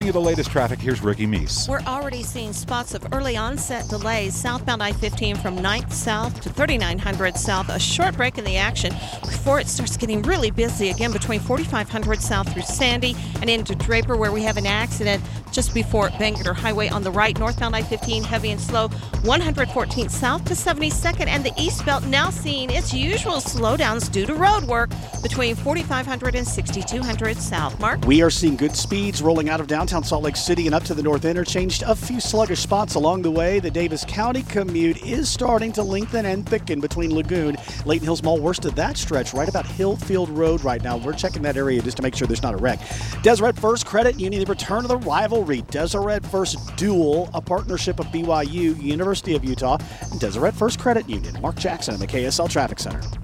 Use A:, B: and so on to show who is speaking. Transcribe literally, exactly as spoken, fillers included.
A: The latest traffic, here's Ricky Meese.
B: We're already seeing spots of early onset delays southbound I fifteen from ninth South to thirty-nine hundred South. A short break in the action before it starts getting really busy again between forty-five hundred South through Sandy and into Draper, where we have an accident just before Bangerter Highway on the right. Northbound I fifteen heavy and slow one fourteenth South to seventy-second, and the East Belt now seeing its usual slowdowns due to road work between forty-five hundred and sixty-two hundred South. Mark?
C: We are seeing good speeds rolling out of downtown Salt Lake City and up to the North Interchange. A few sluggish spots along the way. The Davis County commute is starting to lengthen and thicken between Lagoon, Layton Hills Mall, worst of that stretch, right about Hillfield Road right now. We're checking that area just to make sure there's not a wreck. Deseret First Credit Union, the return of the rivalry. Deseret First Dual, a partnership of B Y U, University of Utah, and Deseret First Credit Union. Mark Jackson at the K S L Traffic Center.